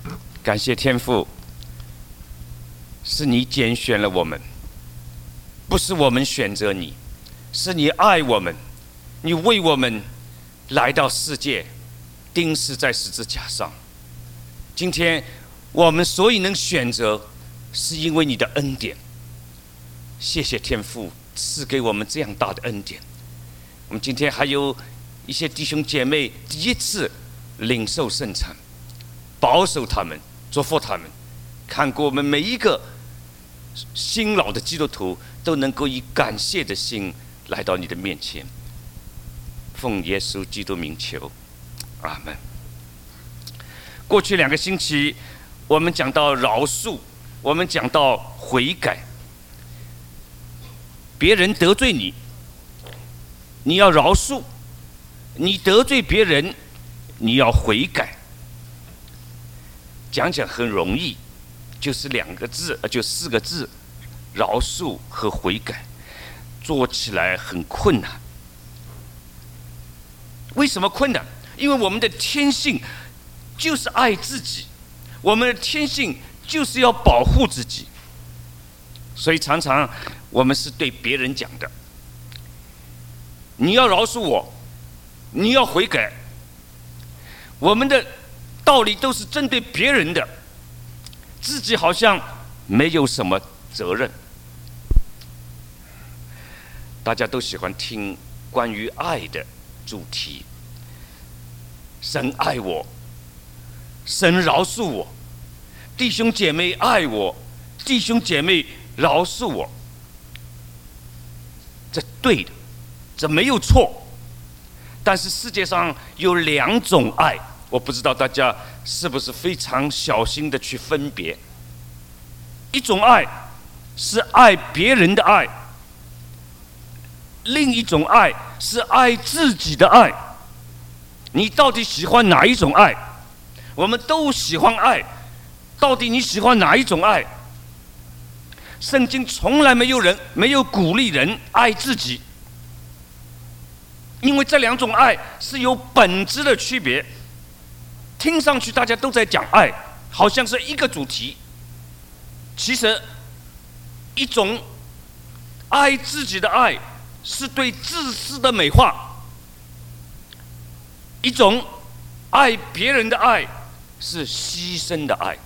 感谢天父，是你拣选了我们，不是我们选择你，是你爱我们，你为我们来到世界，钉死在十字架上。今天我们所以能选择，是因为你的恩典。谢谢天父赐给我们这样大的恩典。我们今天还有一些弟兄姐妹第一次领受圣餐，保守他们，祝福他们，看过我们每一个新老的基督徒都能够以感谢的心来到你的面前。奉耶稣基督名求，阿们。过去2个星期，我们讲到饶恕，我们讲到悔改。别人得罪你，你要饶恕；你得罪别人，你要悔改。讲很容易，就是2个字，就4个字：饶恕和悔改。做起来很困难。为什么困难？因为我们的天性就是爱自己，我们的天性就是要保护自己，所以常常我们是对别人讲的：你要饶恕我，你要悔改。我们的道理都是针对别人的，自己好像没有什么责任。大家都喜欢听关于爱的主题，神爱我，神饶恕我，弟兄姐妹爱我，弟兄姐妹饶恕我。这对的，这没有错。但是世界上有2种爱，我不知道大家是不是非常小心的去分别。一种爱是爱别人的爱，另一种爱是爱自己的爱。你到底喜欢哪一种爱？我们都喜欢爱，到底你喜欢哪一种爱？圣经从来没有鼓励人爱自己，因为这2种爱是有本质的区别。听上去大家都在讲爱，好像是一个主题，其实一种爱自己的爱是对自私的美化，一种爱别人的爱是牺牲的爱。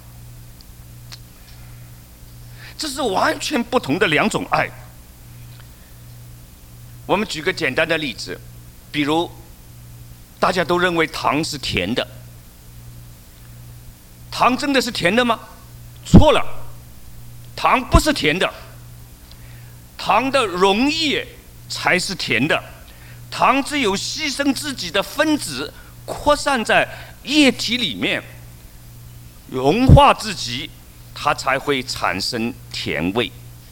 这是完全不同的2种爱。我们举个简单的例子，比如大家都认为糖是甜的，糖真的是甜的吗？错了，糖不是甜的，糖的溶液才是甜的。糖只有牺牲自己的分子，扩散在液体里面，融化自己，它才会产生甜味。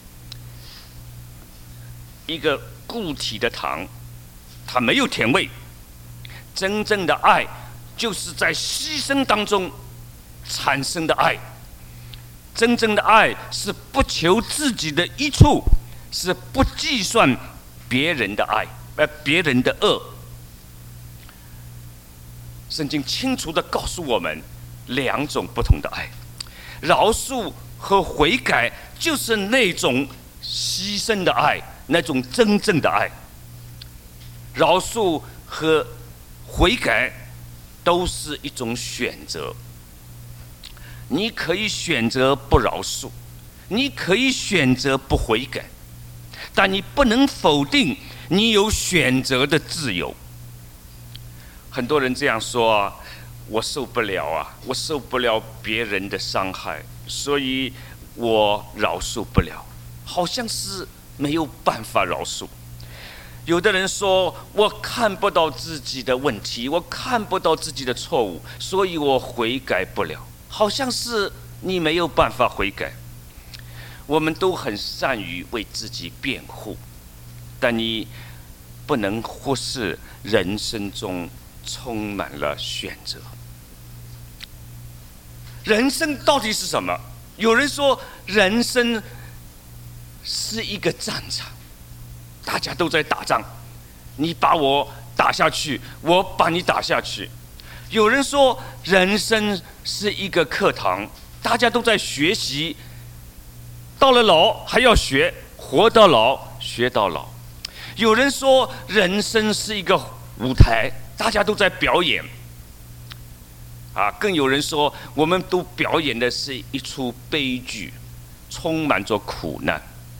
一个固体的糖，它没有甜味。真正的爱，就是在牺牲当中产生的爱。真正的爱是不求自己的益处，是不计算别人的爱，别人的恶。圣经清楚地告诉我们2种不同的爱。饶恕和悔改就是那种牺牲的爱，那种真正的爱。饶恕和悔改都是一种选择。你可以选择不饶恕，你可以选择不悔改，但你不能否定你有选择的自由。很多人这样说啊，我受不了啊，我受不了别人的伤害，所以我饶恕不了，好像是没有办法饶恕。有的人说，我看不到自己的问题，我看不到自己的错误，所以我悔改不了，好像是你没有办法悔改。我们都很善于为自己辩护，但你不能忽视人生中充满了选择。人生到底是什么？有人说，人生是一个战场，大家都在打仗，你把我打下去，我把你打下去。 有人说人生是一个课堂，大家都在学习，到了老还要学，活到老学到老。有人说人生是一个舞台，大家都在表演。更有人说我们都表演的是一出悲剧，充满着苦难。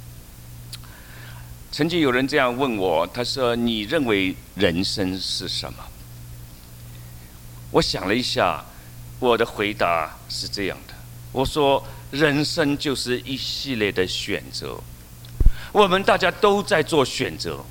曾经有人这样问我，他说：“你认为人生是什么？”我想了一下，我的回答是这样的：我说，人生就是一系列的选择，我们大家都在做选择，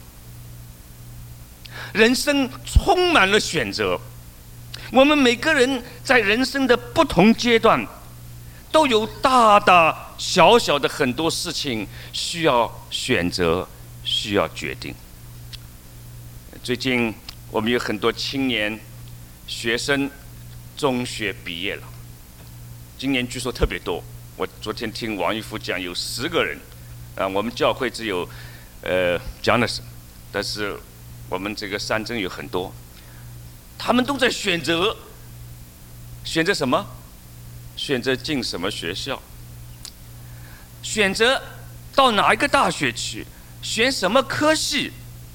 人生充满了选择。我们每个人在人生的不同阶段，都有大大小小的很多事情需要选择，需要决定。最近我们有很多青年学生中学毕业了，今年据说特别多。我昨天听王玉福讲，有10个人，我们教会只有Jonathan，但是我们这个三真有很多，他们都在选择什么？选择进什么学校？选择到哪一个大学去？选什么科系？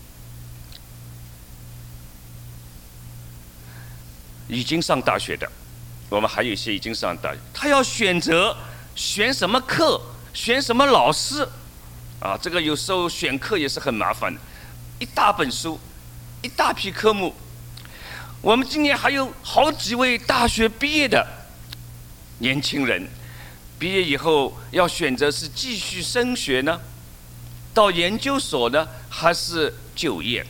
已经上大学的，我们还有一些已经上大学，他要选择选什么课，选什么老师，这个有时候选课也是很麻烦的，一大本书，一大批科目。我们今年还有好几位大学毕业的年轻人，毕业以后要选择是继续升学呢，到研究所呢，还是就业？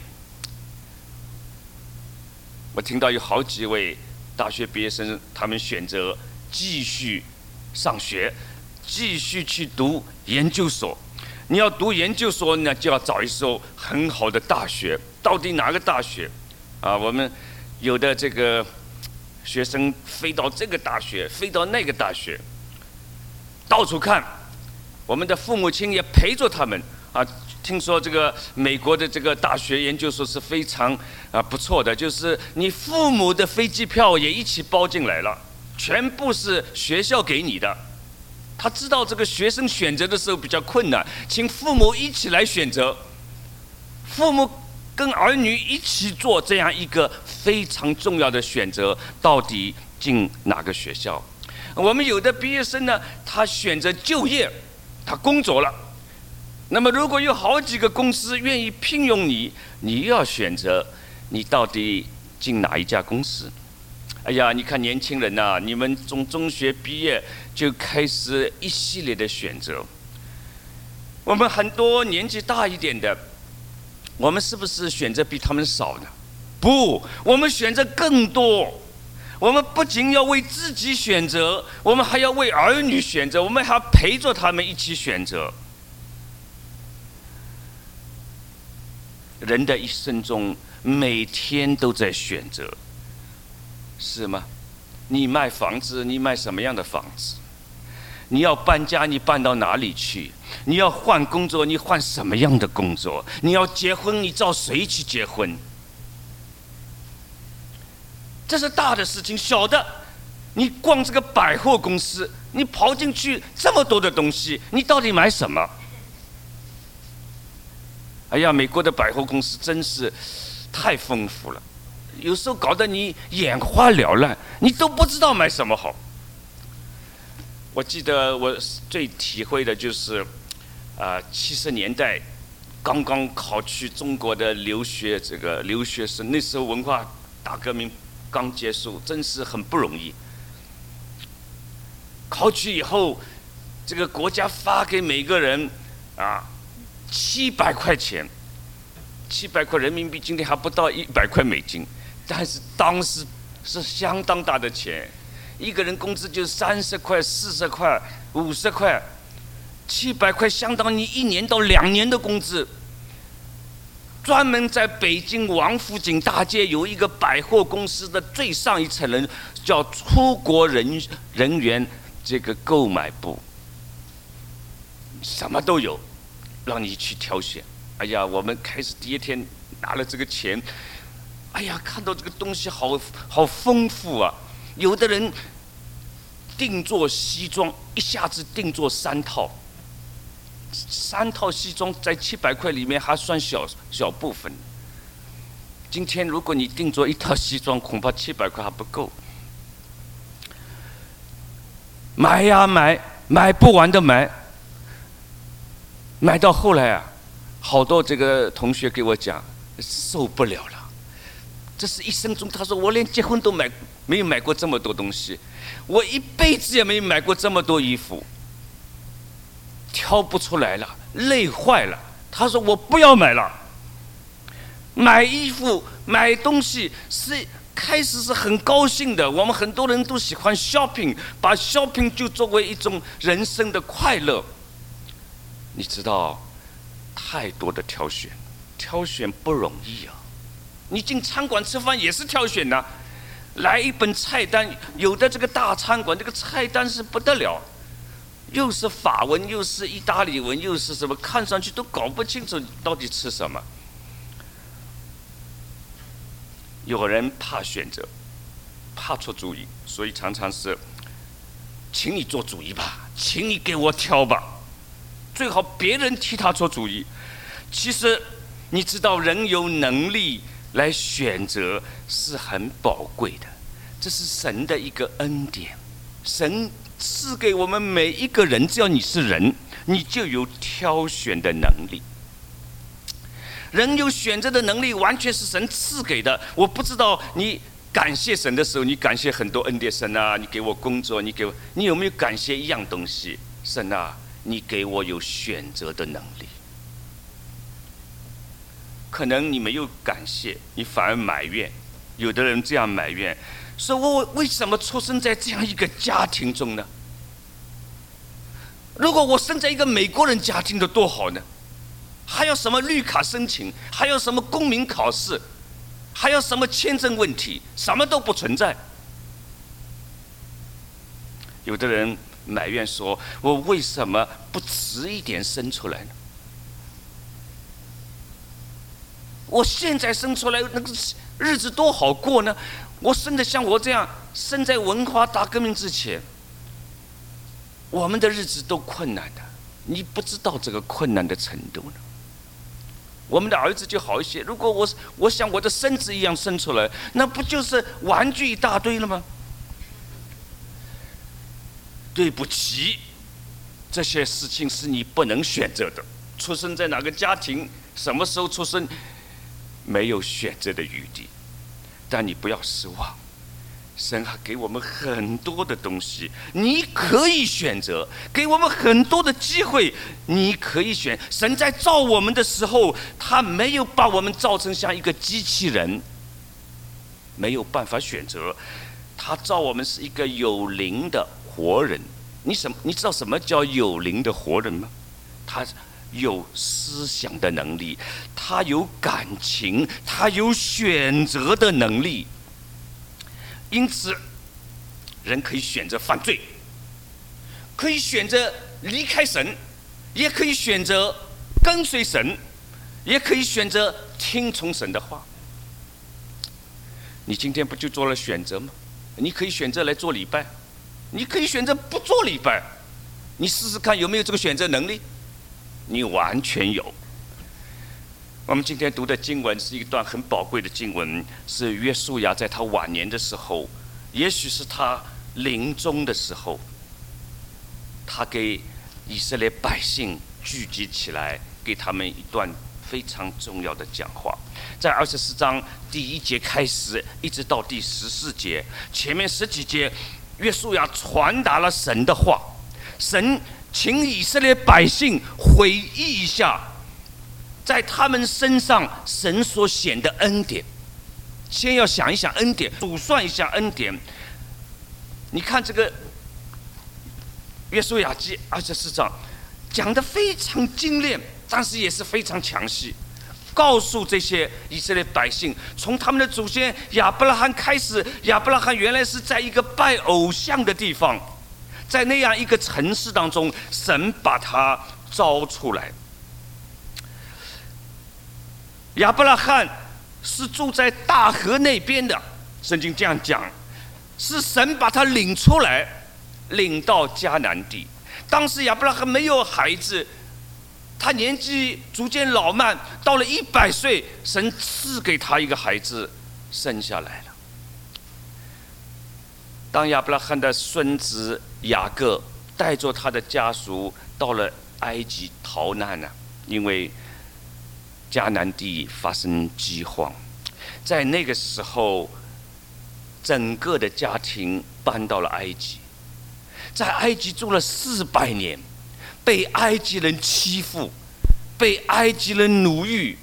我听到有好几位大学毕业生，他们选择继续上学，继续去读研究所。你要读研究所呢，就要找一所很好的大学。到底哪个大学？我们有的这个学生飞到这个大学，飞到那个大学，到处看。我们的父母亲也陪着他们听说这个美国的这个大学研究所是非常不错的，就是你父母的飞机票也一起包进来了，全部是学校给你的。他知道这个学生选择的时候比较困难，请父母一起来选择，父母跟儿女一起做这样一个非常重要的选择，到底进哪个学校？我们有的毕业生呢，他选择就业，他工作了。那么如果有好几个公司愿意聘用你，你要选择你到底进哪一家公司？哎呀，你看年轻人呐，你们从中学毕业就开始一系列的选择。我们很多年纪大一点的，我们是不是选择比他们少呢？不，我们选择更多。我们不仅要为自己选择，我们还要为儿女选择，我们还要陪着他们一起选择。人的一生中，每天都在选择，是吗？你卖房子，你卖什么样的房子？你要搬家，你搬到哪里去？你要换工作，你换什么样的工作？你要结婚，你找谁去结婚？这是大的事情，小的，你逛这个百货公司，你跑进去这么多的东西，你到底买什么？哎呀，美国的百货公司真是太丰富了，有时候搞得你眼花缭乱，你都不知道买什么好。我记得我最体会的就是，70年代刚刚考去中国的留学生，那时候文化大革命刚结束，真是很不容易。考取以后，这个国家发给每个人700块钱，700块人民币，今天还不到100块美金，但是当时是相当大的钱，一个人工资就30块、40块、50块，700块相当于1年到2年的工资。专门在北京王府井大街有一个百货公司的最上一层人，叫出国人员这个购买部，什么都有，让你去挑选。哎呀，我们开始第一天拿了这个钱， 哎呀，看到这个东西好丰富啊！有的人定做西装，一下子定做3套，3套西装在700块里面还算小部分。今天如果你定做1套西装，恐怕700块还不够。买呀买，买不完的买，买到后来啊，好多这个同学给我讲，受不了了。这是一生中，他说我连结婚都没有买过这么多东西，我一辈子也没有买过这么多衣服，挑不出来了，累坏了。他说我不要买了。买衣服、买东西开始是很高兴的，我们很多人都喜欢 shopping， 把 shopping 就作为一种人生的快乐。你知道，太多的挑选不容易啊。你进餐馆吃饭也是挑选的，来一本菜单，有的这个大餐馆这个菜单是不得了，又是法文，又是意大利文，又是什么，看上去都搞不清楚到底吃什么。有人怕选择，怕出主意，所以常常是，请你做主意吧，请你给我挑吧，最好别人替他做主意。其实你知道，人有能力来选择是很宝贵的，这是神的一个恩典。神赐给我们每一个人，只要你是人，你就有挑选的能力。人有选择的能力，完全是神赐给的。我不知道你感谢神的时候，你感谢很多恩典，神啊，你给我工作，你有没有感谢一样东西？神啊，你给我有选择的能力。可能你没有感谢，你反而埋怨。有的人这样埋怨，说我为什么出生在这样一个家庭中呢？如果我生在一个美国人家庭的多好呢？还要什么绿卡申请，还要什么公民考试，还要什么签证问题，什么都不存在。有的人埋怨说，我为什么不迟一点生出来呢？我现在生出来那个日子多好过呢，我生得像我这样，生在文化大革命之前，我们的日子都困难的，你不知道这个困难的程度呢。我们的儿子就好一些，如果我像我的孙子一样生出来，那不就是玩具一大堆了吗？对不起，这些事情是你不能选择的。出生在哪个家庭，什么时候出生，没有选择的余地。但你不要失望，神还给我们很多的东西，你可以选择，给我们很多的机会，你可以选。神在造我们的时候，他没有把我们造成像一个机器人，没有办法选择。他造我们是一个有灵的活人。你知道什么叫有灵的活人吗？他有思想的能力，他有感情，他有选择的能力。因此，人可以选择犯罪，可以选择离开神，也可以选择跟随神，也可以选择听从神的话。你今天不就做了选择吗？你可以选择来做礼拜，你可以选择不做礼拜。你试试看有没有这个选择能力？你完全有。我们今天读的经文是一段很宝贵的经文，是约书亚在他晚年的时候，也许是他临终的时候，他给以色列百姓聚集起来，给他们一段非常重要的讲话。在24章第1节开始，一直到第14节，前面10几节，约书亚传达了神的话。神请以色列百姓回忆一下，在他们身上神所显的恩典。先要想一想恩典，数算一下恩典。你看这个约书亚记24章讲得非常精炼，但是也是非常详细，告诉这些以色列百姓，从他们的祖先亚伯拉罕开始，亚伯拉罕原来是在一个拜偶像的地方，在那样一个城市当中，神把他招出来。亚伯拉罕是住在大河那边的。圣经这样讲，是神把他领出来，领到迦南地。当时亚伯拉罕没有孩子，他年纪逐渐老迈，到了100岁，神赐给他一个孩子，生下来了。当亚伯拉罕的孙子雅各带着他的家属到了埃及逃难了，因为迦南地发生饥荒，在那个时候，整个的家庭搬到了埃及，在埃及住了400年，被埃及人欺负，被埃及人奴役，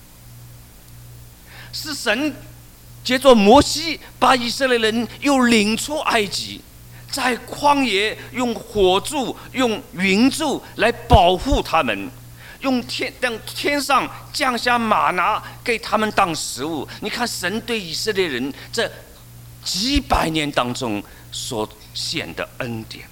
是神借着摩西把以色列人又领出埃及，在旷野用火柱、用云柱来保护他们，让天上降下玛拿给他们当食物。你看神对以色列人这几百年当中所显的恩典。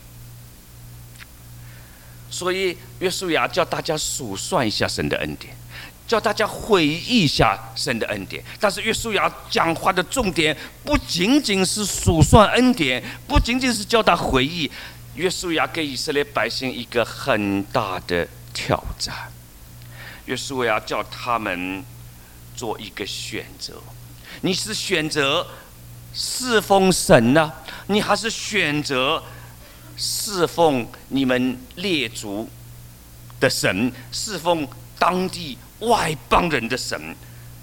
所以约书亚叫大家数算一下神的恩典，叫大家回忆一下神的恩典。但是约书亚讲话的重点不仅仅是数算恩典，不仅仅是叫他回忆。约书亚给以色列百姓一个很大的挑战。约书亚叫他们做一个选择：你是选择侍奉神呢，你还是选择侍奉你们列祖的神，侍奉当地外邦人的神？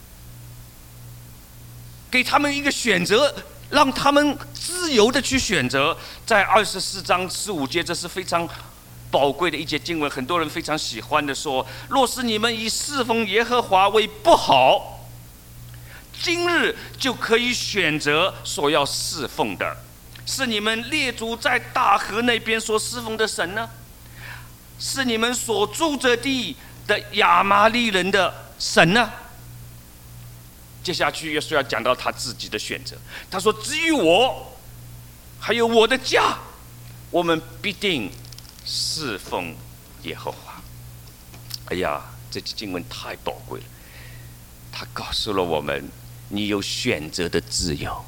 给他们一个选择，让他们自由的去选择。在24章15节，这是非常宝贵的一节经文，很多人非常喜欢的说：若是你们以侍奉耶和华为不好，今日就可以选择所要侍奉的，是你们列祖在大河那边所侍奉的神呢，是你们所住着地的亚玛利人的神呢？接下去约书亚讲到他自己的选择，他说：至于我还有我的家，我们必定侍奉耶和华。哎呀，这句经文太宝贵了，他告诉了我们，你有选择的自由。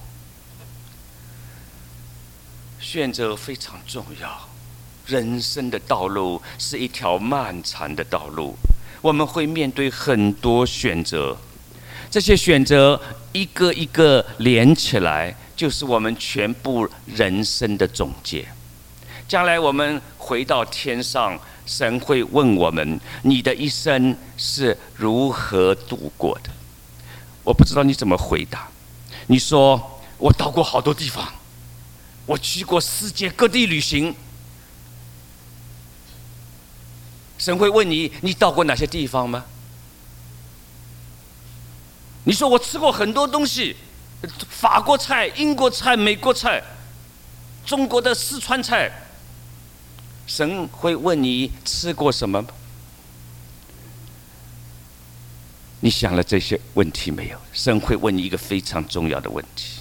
选择非常重要，人生的道路是一条漫长的道路，我们会面对很多选择，这些选择一个一个连起来，就是我们全部人生的总结。将来我们回到天上，神会问我们：你的一生是如何度过的？我不知道你怎么回答。你说：我到过好多地方，我去过世界各地旅行。神会问你：你到过哪些地方吗？你说：我吃过很多东西，法国菜、英国菜、美国菜、中国的四川菜。神会问你吃过什么吗？你想了这些问题没有？神会问你一个非常重要的问题：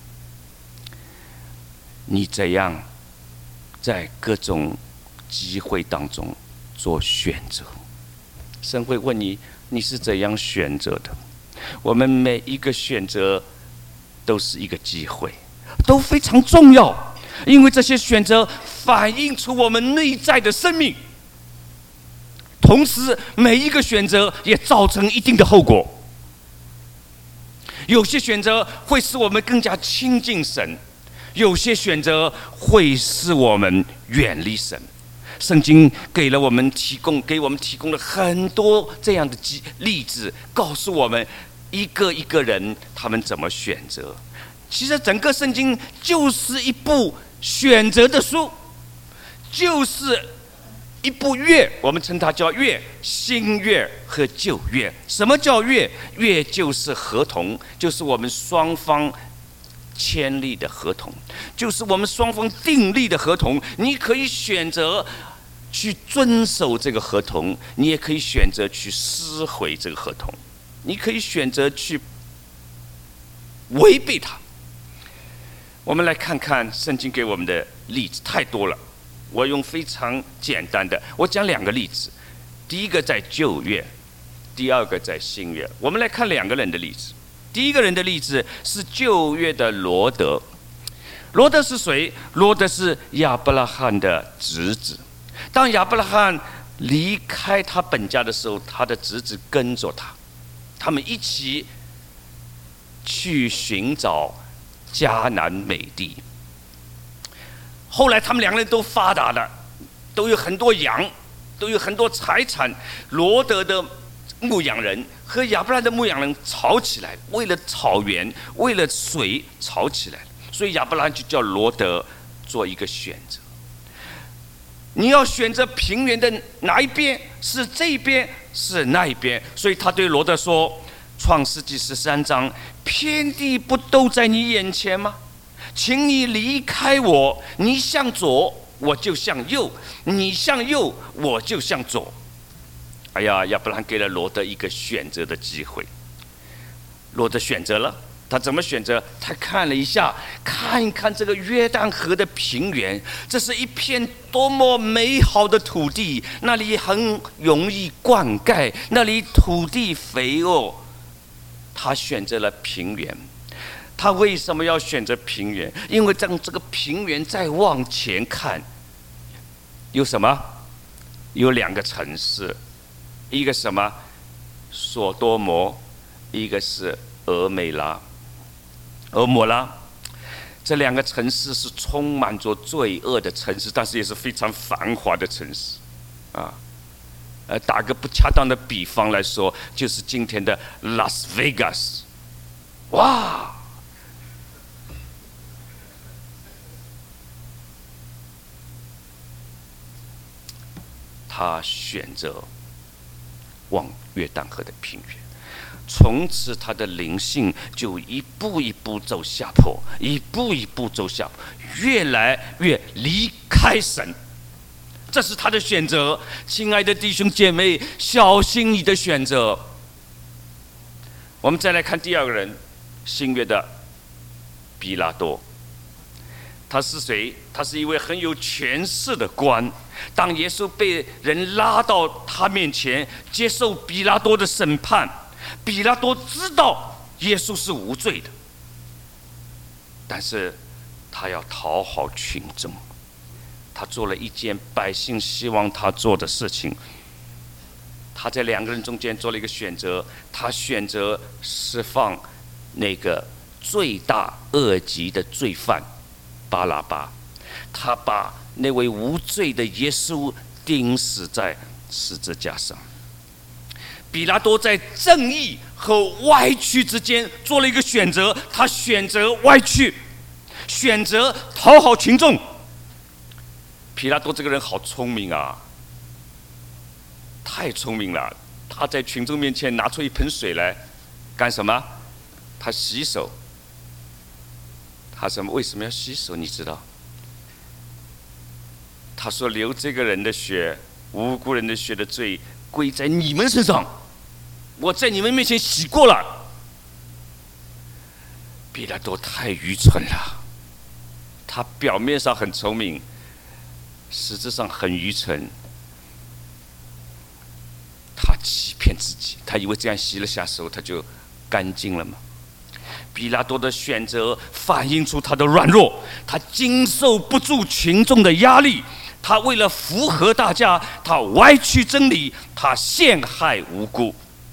你怎样在各种机会当中做选择？神会问你，你是怎样选择的？我们每一个选择都是一个机会，都非常重要，因为这些选择反映出我们内在的生命，同时每一个选择也造成一定的后果。有些选择会使我们更加亲近神，有些选择会使我们远离神。圣经给我们提供了很多这样的例子，告诉我们一个一个人他们怎么选择。其实整个圣经就是一部选择的书，就是一部约，我们称它叫约，新约和旧约。什么叫约？约就是合同，就是我们双方签立的合同，就是我们双方订立的合同。你可以选择去遵守这个合同，你也可以选择去撕毁这个合同，你可以选择去违背它。我们来看看圣经给我们的例子，太多了，我用非常简单的，我讲2个例子。第一个在旧约，第二个在新约。我们来看2个人的例子。 第一个人的例子是旧约的罗德。罗德是谁？罗德是亚伯拉罕的侄子。当亚伯拉罕离开他本家的时候，他的侄子跟着他，他们一起去寻找迦南美地。后来他们两个人都发达了，都有很多羊，都有很多财产。罗德的牧羊人和亚伯拉罕的牧羊人吵起来，为了草原，为了水吵起来，所以亚伯拉罕就叫罗德做一个选择。你要选择平原的哪一边？是这一边，是那一边？所以他对罗德说，《创世纪13章，遍地不都在你眼前吗？请你离开我，你向左，我就向右；你向右，我就向左。哎呀，亚伯拉罕给了罗德一个选择的机会。罗德选择了，他怎么选择？他看了一下，看一看这个约旦河的平原，这是一片多么美好的土地，那里很容易灌溉，那里土地肥沃。他选择了平原。他为什么要选择平原？因为当这个平原再往前看，有什么？有两个城市，一个什么？索多摩，一个是俄摩拉。这两个城市是充满着罪恶的城市，但是也是非常繁华的城市，啊。打个不恰当的比方来说，就是今天的拉斯维加斯。哇！他选择往约旦河的平原，从此他的灵性就一步一步走下坡，一步一步走下坡，越来越离开神。这是他的选择。亲爱的弟兄姐妹，小心你的选择。我们再来看第二个人，新约的比拉多。他是谁？他是一位很有权势的官。当耶稣被人拉到他面前，接受比拉多的审判，比拉多知道耶稣是无罪的，但是他要讨好群众，他做了一件百姓希望他做的事情。他在两个人中间做了一个选择，他选择释放那个罪大恶极的罪犯巴拉巴，他把那位无罪的耶稣钉死在十字架上。比拉多在正义和歪曲之间做了一个选择，他选择歪曲，选择讨好群众。比拉多这个人好聪明啊，太聪明了。他在群众面前拿出一盆水来，干什么？他洗手。他为什么要洗手？你知道？他说：“流这个人的血，无辜人的血的罪归在你们身上，我在你们面前洗过了。”比拉多太愚蠢了，他表面上很聪明，实质上很愚蠢。他欺骗自己，他以为这样洗了下手，他就干净了吗？比拉多的选择反映出他的软弱，他经受不住群众的压力，他为了符合大家，他歪曲真理，他陷害无辜。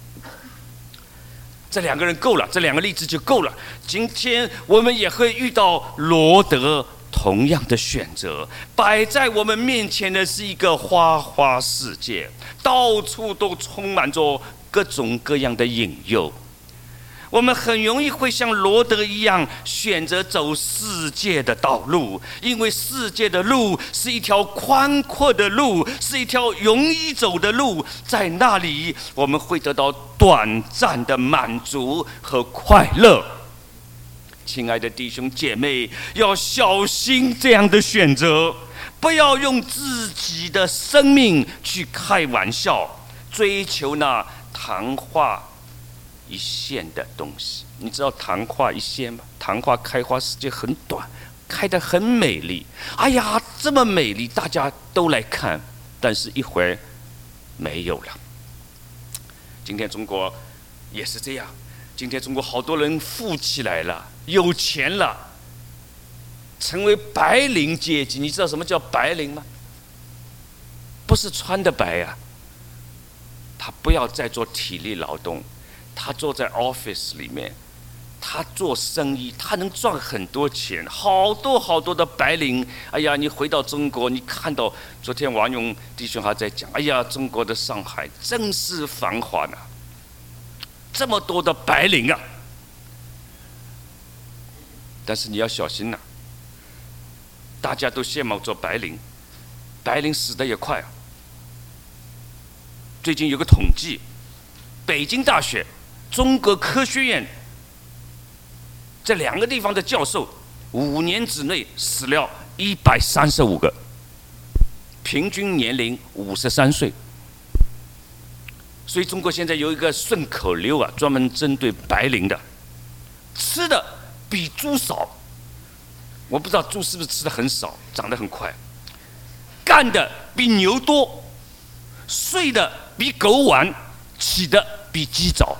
这两个人够了，这两个例子就够了。今天我们也会遇到罗德同样的选择，摆在我们面前的是一个花花世界，到处都充满着各种各样的引诱。我们很容易会像罗德一样选择走世界的道路，因为世界的路是一条宽阔的路，是一条容易走的路，在那里我们会得到短暂的满足和快乐。亲爱的弟兄姐妹，要小心这样的选择，不要用自己的生命去开玩笑，追求那昙花一现的东西。你知道昙花一现吗？昙花开花时间很短，开得很美丽。哎呀，这么美丽，大家都来看，但是一会儿没有了。今天中国也是这样， 今天中国好多人富起来了，有钱了，成为白领阶级。你知道什么叫白领吗？不是穿的白啊，他不要再做体力劳动，他坐在 office 里面，他做生意，他能赚很多钱。好多好多的白领，哎呀，你回到中国，你看到昨天王勇弟兄还在讲，哎呀，中国的上海真是繁华呢，这么多的白领啊。但是你要小心呐，大家都羡慕做白领，白领死得也快啊。最近有个统计，北京大学、中国科学院这2个地方的教授5年之内死了135个，平均年龄53岁。所以中国现在有一个顺口溜啊，专门针对白领的，吃的比猪少。我不知道猪是不是吃的很少，长得很快，干的比牛多，睡的比狗晚，起的比鸡早。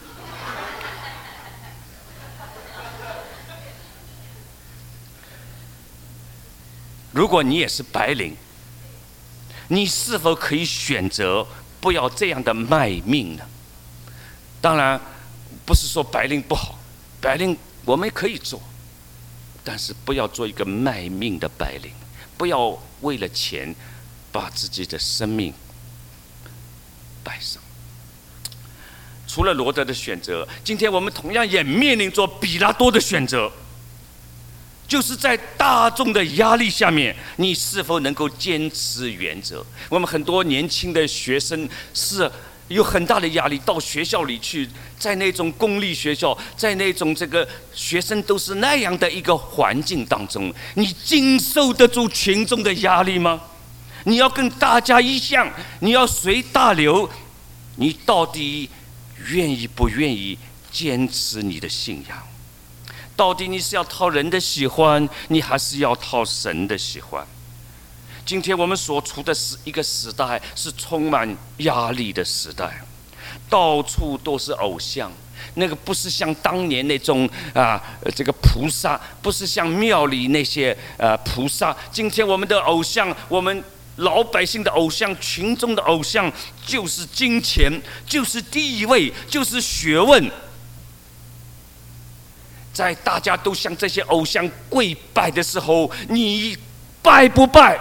如果你也是白领，你是否可以选择不要这样的卖命呢？当然，不是说白领不好，白领我们可以做，但是不要做一个卖命的白领，不要为了钱把自己的生命摆上。除了罗德的选择，今天我们同样也面临着比拉多的选择，就是在大众的压力下面，你是否能够坚持原则？我们很多年轻的学生是有很大的压力，到学校里去，在那种公立学校，在那种这个学生都是那样的一个环境当中，你经受得住群众的压力吗？你要跟大家一样，你要随大流，你到底愿意不愿意坚持你的信仰？到底你是要讨人的喜欢，你还是要讨神的喜欢？今天我们所处的是一个时代，是充满压力的时代，到处都是偶像。那个不是像当年那种这个菩萨，不是像庙里那些菩萨。今天我们的偶像，我们老百姓的偶像，群众的偶像，就是金钱，就是地位，就是学问。在大家都向这些偶像跪拜的时候，你拜不拜？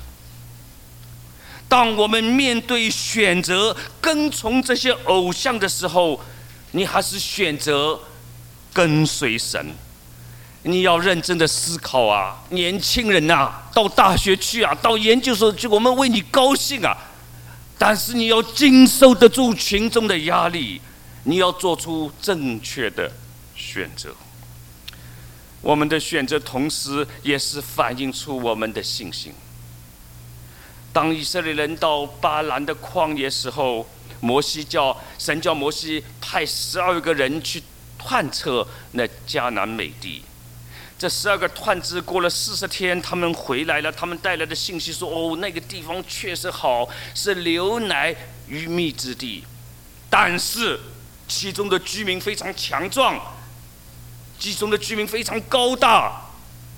当我们面对选择跟从这些偶像的时候，你还是选择跟随神？你要认真的思考啊，年轻人啊，到大学去啊，到研究所去，我们为你高兴啊，但是你要经受得住群众的压力，你要做出正确的选择。我们的选择同时也是反映出我们的信心。当以色列人到巴兰的旷野时候，神叫摩西派12个人去探测那迦南美地。这12个探子过了40天，他们回来了，他们带来的信息说：哦，那个地方确实好，是流奶与蜜之地，但是其中的居民非常强壮，其中的居民非常高大，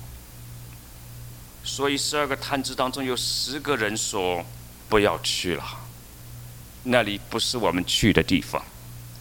所以12个探子当中有10个人说不要去了，那里不是我们去的地方。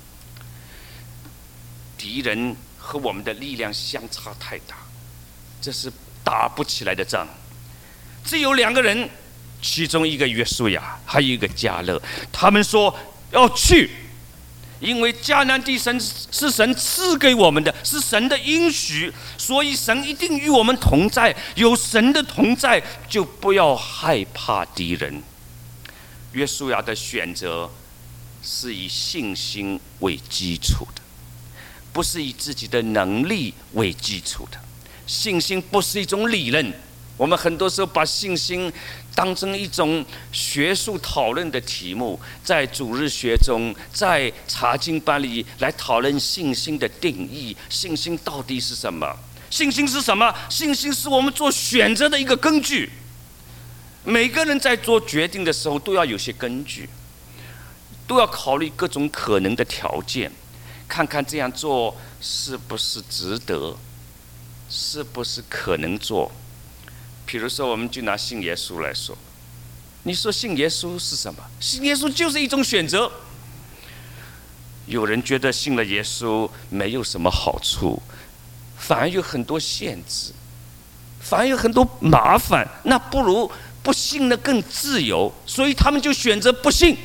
敌人和我们的力量相差太大，这是打不起来的仗。只有2个人，其中一个约书亚，还有一个迦勒，他们说要去。因为迦南地是神赐给我们的，是神的应许，所以神一定与我们同在。有神的同在，就不要害怕敌人。约书亚的选择是以信心为基础的，不是以自己的能力为基础的。信心不是一种理论，我们很多时候把信心当成一种学术讨论的题目，在主日学中，在查经班里来讨论信心的定义。信心到底是什么？信心是什么？信心是我们做选择的一个根据。每个人在做决定的时候都要有些根据，都要考虑各种可能的条件， 看看这样做是不是值得，是不是可能做。比如说，我们就拿信耶稣来说，你说信耶稣是什么？信耶稣就是一种选择。有人觉得信了耶稣没有什么好处，反而有很多限制，反而有很多麻烦，那不如不信的更自由，所以他们就选择不信。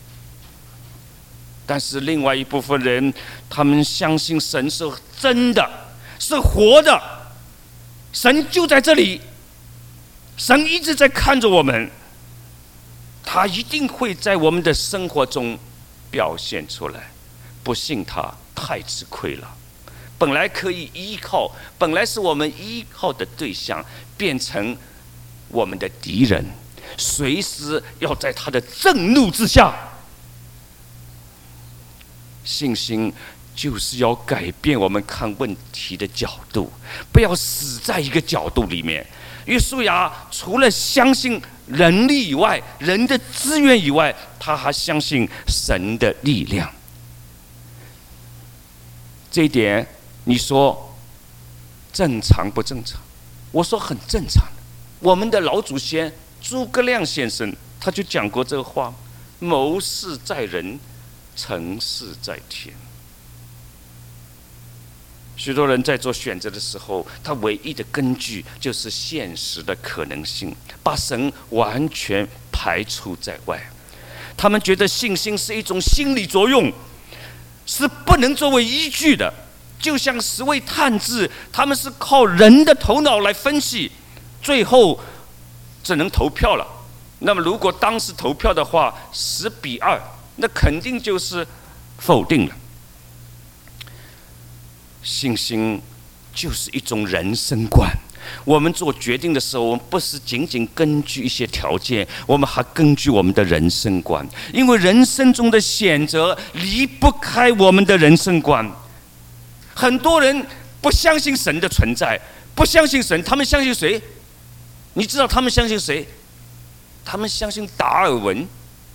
但是另外一部分人，他们相信神是真的，是活的，神就在这里，神一直在看着我们，他一定会在我们的生活中表现出来。不信他太吃亏了，本来可以依靠，本来是我们依靠的对象，变成我们的敌人，随时要在他的震怒之下。信心就是要改变我们看问题的角度，不要死在一个角度里面。约书亚除了相信人力以外，人的资源以外，他还相信神的力量。这一点你说正常不正常？我说很正常的。我们的老祖先诸葛亮先生他就讲过这个话：谋事在人，成事在天。许多人在做选择的时候，他唯一的根据就是现实的可能性，把神完全排除在外。他们觉得信心是一种心理作用，是不能作为依据的。就像10位探子，他们是靠人的头脑来分析，最后只能投票了。那么如果当时投票的话，10-2，那肯定就是否定了。信心就是一种人生观。我们做决定的时候，我们不是仅仅根据一些条件，我们还根据我们的人生观。因为人生中的选择离不开我们的人生观。很多人不相信神的存在，不相信神，他们相信谁？你知道他们相信谁？他们相信达尔文，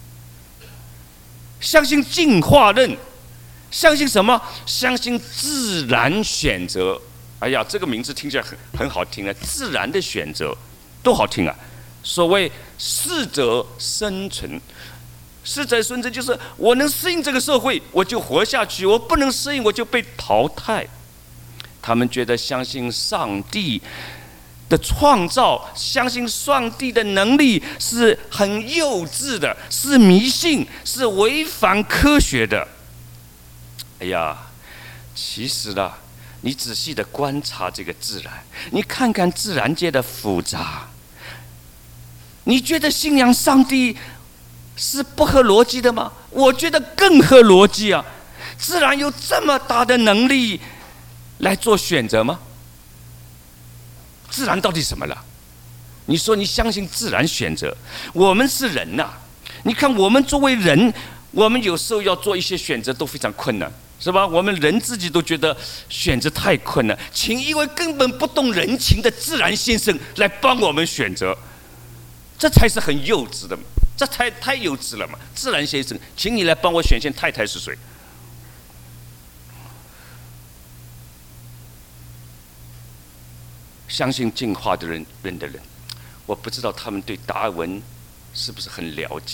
相信进化论，相信什么？相信自然选择。哎呀，这个名字听起来很好听啊！自然的选择多好听啊！所谓适者生存，适者生存就是我能适应这个社会，我就活下去；我不能适应，我就被淘汰。他们觉得相信上帝的创造，相信上帝的能力是很幼稚的，是迷信，是违反科学的。哎呀，其实呢，你仔细的观察这个自然，你看看自然界的复杂，你觉得信仰上帝是不合逻辑的吗？我觉得更合逻辑啊！自然有这么大的能力来做选择吗？自然到底什么了？你说你相信自然选择，我们是人呐，你看我们作为人，我们有时候要做一些选择都非常困难，是吧？我们人自己都觉得选择太困难，请一位根本不懂人情的自然先生来帮我们选择，这才是很幼稚的嘛，这太幼稚了嘛！自然先生，请你来帮我选选太太是谁？相信进化的人的人，我不知道他们对达尔文是不是很了解。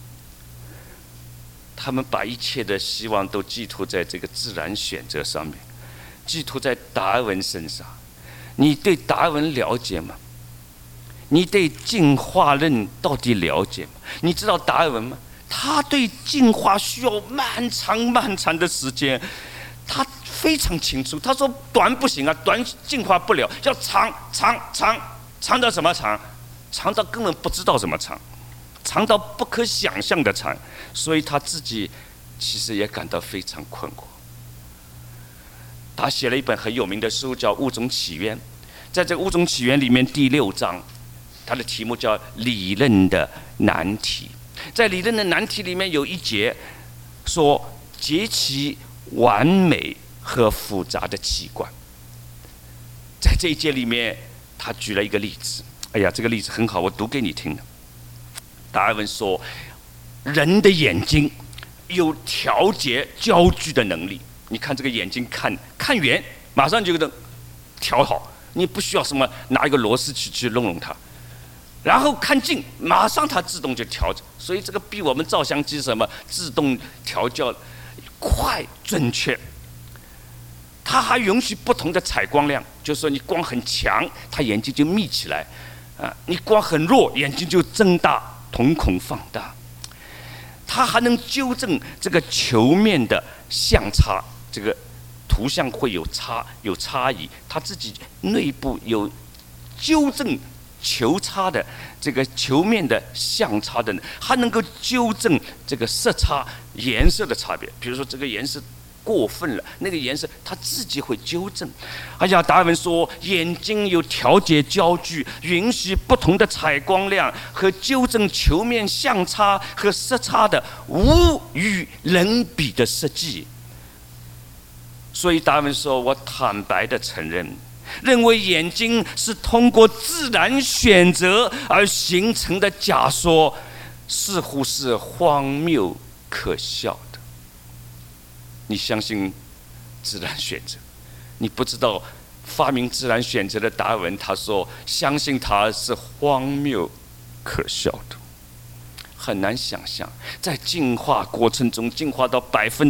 他们把一切的希望都寄托在这个自然选择上面，寄托在达尔文身上。你对达尔文了解吗？你对进化论到底了解吗？你知道达尔文吗？他对进化需要漫长漫长的时间，他非常清楚。他说短不行啊，短进化不了，要长到什么长？长到根本不知道怎么长，长到不可想象的长。所以他自己其实也感到非常困惑。他写了一本很有名的书，叫《物种起源》。在这个《物种起源》里面，第6章，它的题目叫“理论的难题”。在理论的难题里面有一节说极其完美和复杂的器官。在这一节里面，他举了一个例子。哎呀，这个例子很好，我读给你听的。达尔文说，人的眼睛有调节焦距的能力。 你看这个眼睛看远，马上就能调好，你不需要什么拿一个螺丝去弄它。然后看近，马上它自动就调整。所以这个比我们照相机什么自动调校快准确。它还允许不同的采光量，就是说你光很强，它眼睛就眯起来，你光很弱，眼睛就增大，瞳孔放大。它还能纠正这个球面的相差，这个图像会有差异，它自己内部有纠正球差的这个球面的相差的，还能够纠正这个色差颜色的差别。比如说这个颜色过分了，那个颜色它自己会纠正。而且达尔文说，眼睛有调节焦距、允许不同的采光量和纠正球面相差和色差的无与伦比的设计。所以达尔文说，我坦白地承认为眼睛是通过自然选择而形成的假说，似乎是荒谬可笑的。你相信自然选择，你不知道发明自然选择的达尔文，他说相信他是荒谬可笑的。很难想象，在进化过程中，进化到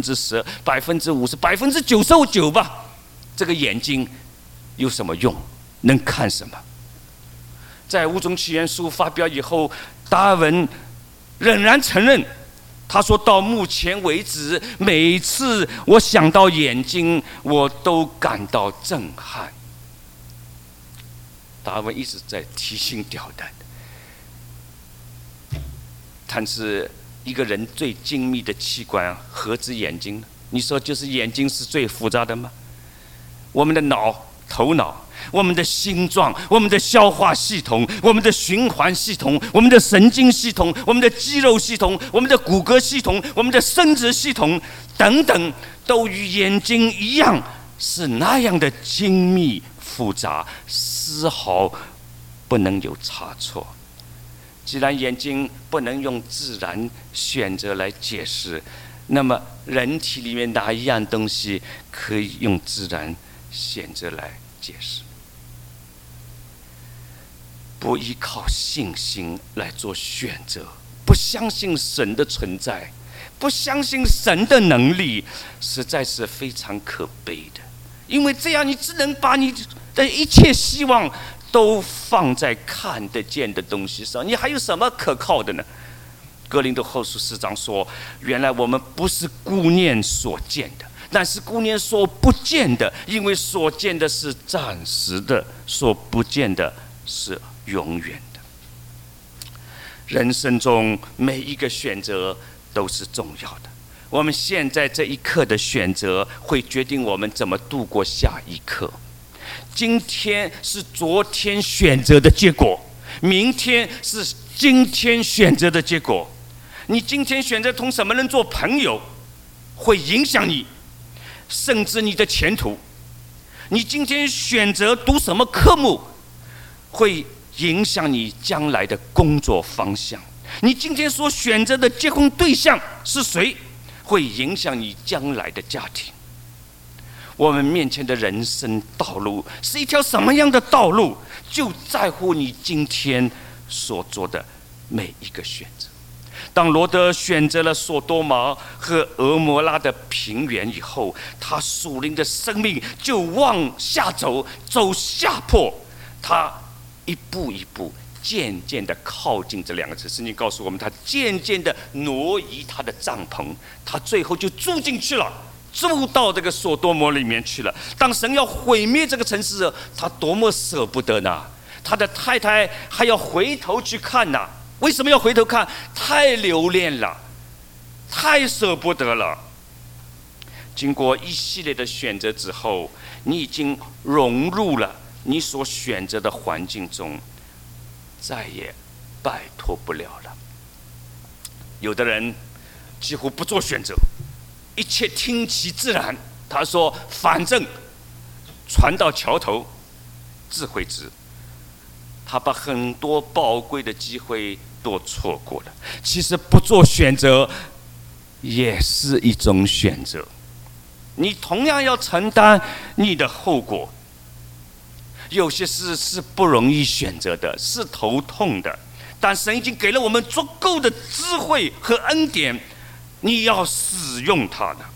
10%、50%、99%吧，这个眼睛有什么用？能看什么？在《物种起源》书发表以后，达尔文仍然承认，他说到目前为止，每次我想到眼睛，我都感到震撼。达尔文一直在提心吊胆的。但是一个人最精密的器官何止眼睛呢？你说就是眼睛是最复杂的吗？我们的头脑、我们的心脏、我们的消化系统、我们的循环系统、我们的神经系统、我们的肌肉系统、我们的骨骼系统、我们的生殖系统等等，都与眼睛一样，是那样的精密复杂，丝毫不能有差错。既然眼睛不能用自然选择来解释，那么人体里面哪一样东西可以用自然选择来解释？不依靠信心来做选择，不相信神的存在，不相信神的能力，实在是非常可悲的。因为这样，你只能把你的一切希望都放在看得见的东西上，你还有什么可靠的呢？哥林多后书4章说，原来我们不是顾念所见的，但是顾念所不见的，因为所见的是暂时的，所不见的是永远的。人生中每一个选择都是重要的，我们现在这一刻的选择会决定我们怎么度过下一刻。今天是昨天选择的结果，明天是今天选择的结果。你今天选择同什么人做朋友，会影响你，甚至你的前途。你今天选择读什么科目，会影响你将来的工作方向。你今天所选择的结婚对象是谁，会影响你将来的家庭。我们面前的人生道路是一条什么样的道路，就在乎你今天所做的每一个选择。当罗德选择了索多玛和俄摩拉的平原以后，他属灵的生命就往下走，走下坡。他一步一步渐渐的靠近这两个字。圣经告诉我们，他渐渐的挪移他的帐篷，他最后就住进去了，住到这个索多摩里面去了。当神要毁灭这个城市，他多么舍不得呢？他的太太还要回头去看呢。为什么要回头看？太留恋了，太舍不得了。经过一系列的选择之后，你已经融入了你所选择的环境中，再也摆脱不了了。有的人几乎不做选择，一切听其自然。他说：“反正船到桥头自会知。”他把很多宝贵的机会都错过了。其实不做选择也是一种选择。 你同样要承担你的后果。有些事是不容易选择的，是头痛的，但神已经给了我们足够的智慧和恩典，你要使用它的。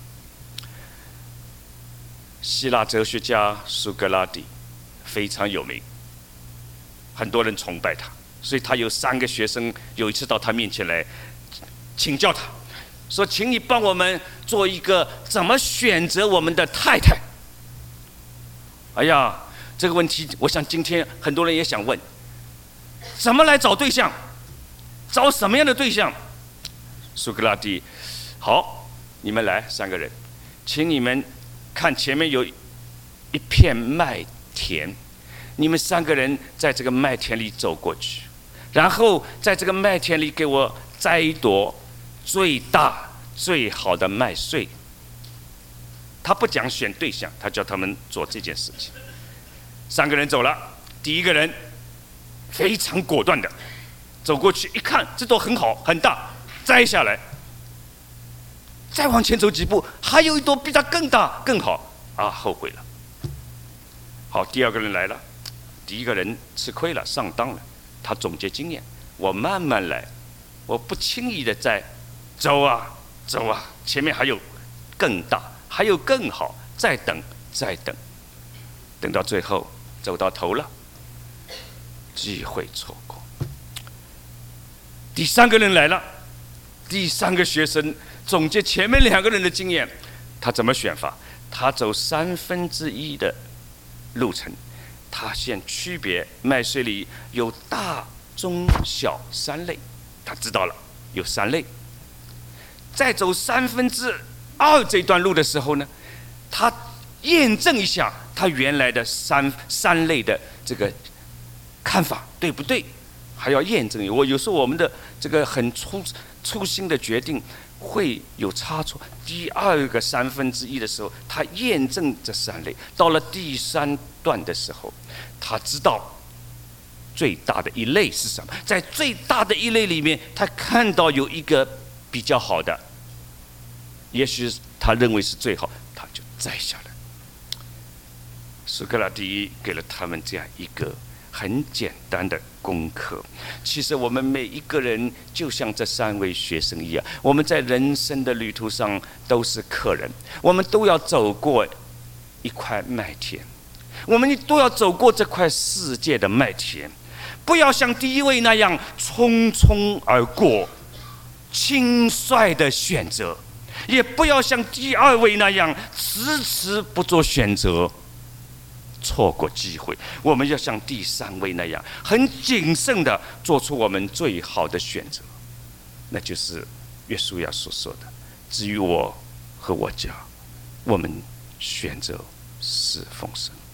希腊哲学家苏格拉底非常有名，很多人崇拜他，所以他有3个学生有一次到他面前来请教他，说：“请你帮我们做一个怎么选择我们的太太。”哎呀，这个问题，我想今天很多人也想问：怎么来找对象？找什么样的对象？苏格拉底，好，你们来3个人，请你们看前面有一片麦田，你们3个人在这个麦田里走过去，然后在这个麦田里给我摘一朵最大最好的麦穗。他不讲选对象，他叫他们做这件事情。3个人走了，第一个人非常果断的走过去，一看这朵很好很大，摘下来。再往前走几步，还有一朵比它更大更好，啊，后悔了。好，第2个人来了，第一个人吃亏了，上当了。他总结经验，我慢慢来，我不轻易的再走啊走啊，前面还有更大，还有更好，再等再等，等到最后走到头了，机会错过。第3个人来了，第3个学生总结前面2个人的经验，他怎么选法？他走1/3的路程，他先区别麦穗里有大、中、小3类，他知道了有3类。再走2/3这段路的时候呢，他验证一下他原来的三类的这个看法对不对？还要验证。有时候我们的这个很粗心的决定会有差错。第2个1/3的时候，他验证这3类，到了第3段的时候，他知道最大的一类是什么。在最大的一类里面，他看到有一个比较好的，也许他认为是最好，他就摘下来。苏格拉底给了他们这样一个很简单的功课。其实我们每一个人就像这3位学生一样，我们在人生的旅途上都是客人，我们都要走过一块麦田，我们都要走过这块世界的麦田。不要像第1位那样匆匆而过，轻率的选择，也不要像第2位那样迟迟不做选择，错过机会。我们要像第3位那样很谨慎的做出我们最好的选择，那就是约书亚所说的：至于我和我家，我们选择侍奉神。